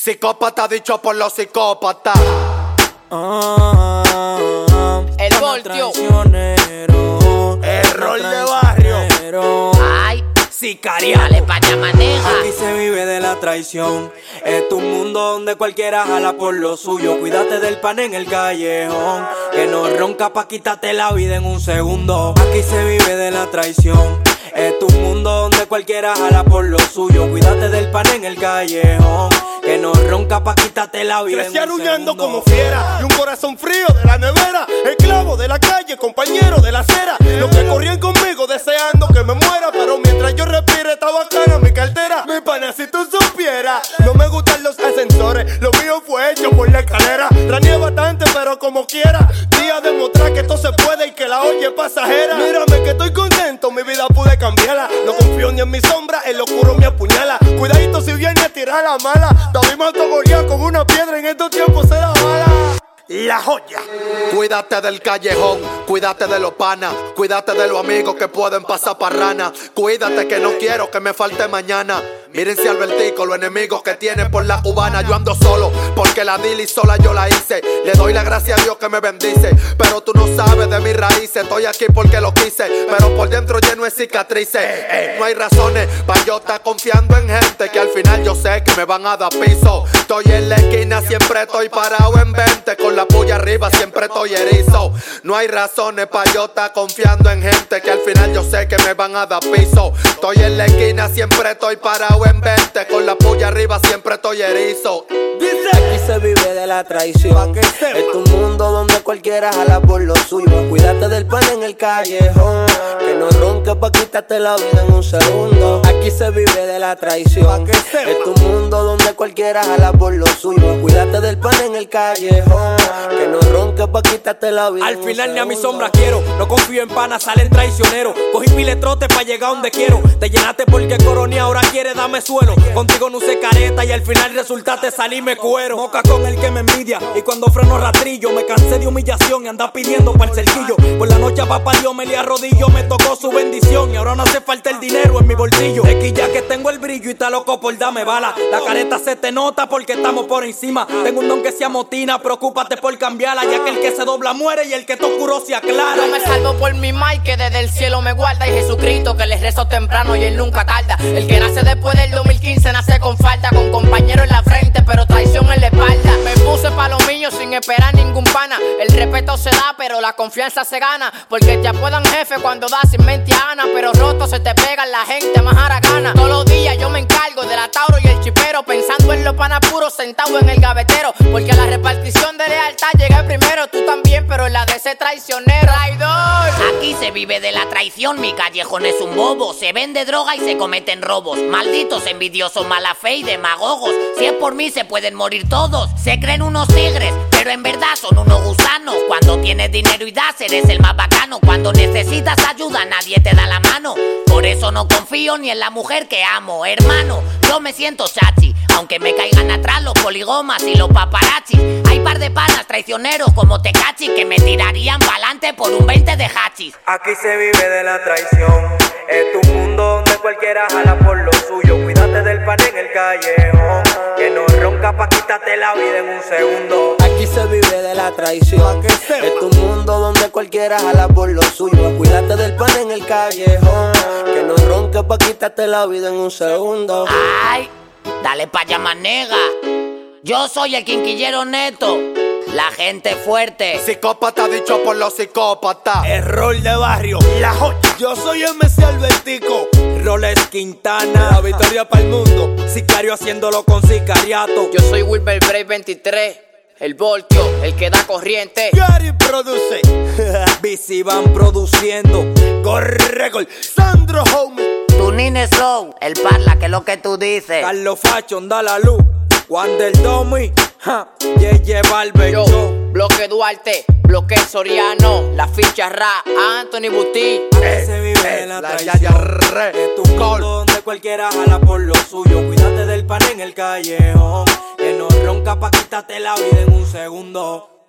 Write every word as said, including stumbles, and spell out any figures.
Psicópata dicho por los psicópatas. Ah, El voltio. Error de barrio. Ay, Sicariato. dale pa' allá, maneja. Aquí se vive de la traición. Es un mundo donde cualquiera jala por lo suyo. Cuídate del pan en el callejón, que no ronca pa' quitarte la vida en un segundo. Aquí se vive de la traición. Es un mundo donde cualquiera jala por lo suyo. Cuídate del pan en el callejón, que no ronca pa' quitarte la vida. Crecí aruñando como fiera y un corazón frío de la nevera. Esclavo de la calle, compañero de la acera. Los que corrían conmigo deseando que me muera, pero mientras yo respire está bacana mi cartera. Mi pana, si tú supieras, no me gustan los ascensores. Lo mío fue hecho por la escalera. Raneé bastante, pero como quiera. Día de mostrar que esto se puede y que la olla es pasajera. Mírame que estoy contento, mi vida pude cambiarla. No confío ni en mi sombra, el oscuro me apuñala. Cuidadito si viene a tirar la mala. David mató a Goliat con una piedra, en estos tiempos será bala. La joya. Cuídate del callejón, cuídate de los panas, cuídate de los amigos que pueden pasar parrana. Cuídate que no quiero que me falte mañana. Miren si Albertico, los enemigos que tiene por la cubana. Yo ando solo, porque la dili sola yo la hice. Le doy la gracia a Dios que me bendice. Pero tú no sabes de mis raíces. Estoy aquí porque lo quise, pero por dentro lleno de cicatrices. eh, No hay razones para yo estar confiando en gente que al final yo sé que me van a dar piso. Estoy en la esquina, siempre estoy parado en veinte. Con la puya arriba siempre estoy erizo. No hay razones para yo estar confiando en gente que al final yo sé que me van a dar piso. Estoy en la esquina, siempre estoy parado en veinte. Con la puya arriba siempre estoy erizo. Aquí se vive de la traición. Es un mundo donde cualquiera jala por lo suyo. Cuídate del pan en el callejón, que no ronque pa' quitarte la vida en un segundo. Aquí se vive de la traición. Es un mundo donde cualquiera jala por lo suyo. Cuídate del pan en el callejón, que no ronque pa' quitarte la vida. Al final ni a mi sombra quiero. No confío en pana, salen traicioneros. Cogí piletrote pa' llegar donde quiero. Te llenaste porque coroné, ahora quiere darme suelo. Contigo no usé careta y al final resultaste salirme cuero. Moca con el que me envidia y cuando freno rastrillo. Me cansé de humillación y anda pidiendo pa'l cerquillo. Por la noche a papá Dios me le arrodillo. Me tocó su bendición y ahora no hace falta el dinero en mi bolsillo. Es que ya que tengo el brillo y está loco por darme bala. La careta se te nota porque estamos por encima. Tengo un don que se amotina, preocúpate por cambiarla, ya que el que se dobla muere y el que está oscuro se aclara. Yo me salvo por mi Mike que desde el cielo me guarda. Y Jesucristo que les rezo temprano y él nunca tarda. El que nace después del dos mil quince nace con falta, con compañero en la frente pero traición en la espalda. Me puse pa' lo mío sin esperar ningún pana. El respeto se da pero la confianza se gana, porque te apodan jefe cuando das sin mente a Ana. Pero roto se te pega la gente más haragana. Todos los días yo me encargo de la Tauro y el chipero, pensando en los panas puros sentados en el gavetero. Porque a la repartición de lealtad llegué primero, tú también, pero en la de ese traicionero. Traidor. Aquí se vive de la traición, mi callejón es un bobo. Se vende droga y se cometen robos. Malditos envidiosos, mala fe y demagogos. Si es por mí se pueden morir todos. Se creen unos tigres, pero en verdad son unos gusanos. Cuando tienes dinero y das, eres el más bacano. Cuando necesitas ayuda, nadie te da la mano. Por eso no confío ni en la mujer que amo, hermano. Yo me siento chachi, aunque me caigan atrás los poligomas y los paparazzis. Hay par de panas traicioneros como Tecachi que me tirarían pa'lante por un veinte de hachis. Aquí se vive de la traición. Es un mundo donde cualquiera jala por lo suyo. Cuídate del pan en el callejón, que no ronca pa' quitarte la vida en un segundo. Aquí se vive de la traición. Es un mundo donde cualquiera jala por lo suyo. Cuídate del pan en el callejón, que no ronca pa' quitarte la vida en un segundo. Ay, dale pa' allá, manega. Yo soy el quinquillero neto, la gente fuerte. Psicópata dicho por los psicópatas. Error de barrio. La joya. Yo soy M C Albertico, Roles Quintana, la victoria para el mundo. Sicario haciéndolo con sicariato. Yo soy Wilber Bray veintitrés, el voltio, el que da corriente. Gary produce. B C van produciendo. Gorregol. Sandro Homie. Tu nine Slow, el parla que es lo que tú dices. Carlos Fashion da la luz. Wander Domi, ja, Yeye Barber. Yo, Bloque Duarte, Bloque Soriano, la ficha Ra, Anthony Buti. Aquí se vive de la La traición. Yaya Re. Es un mundo donde cualquiera jala por lo suyo. Cuídate del pan en el callejón, que no ronca pa' quitarte la vida en un segundo.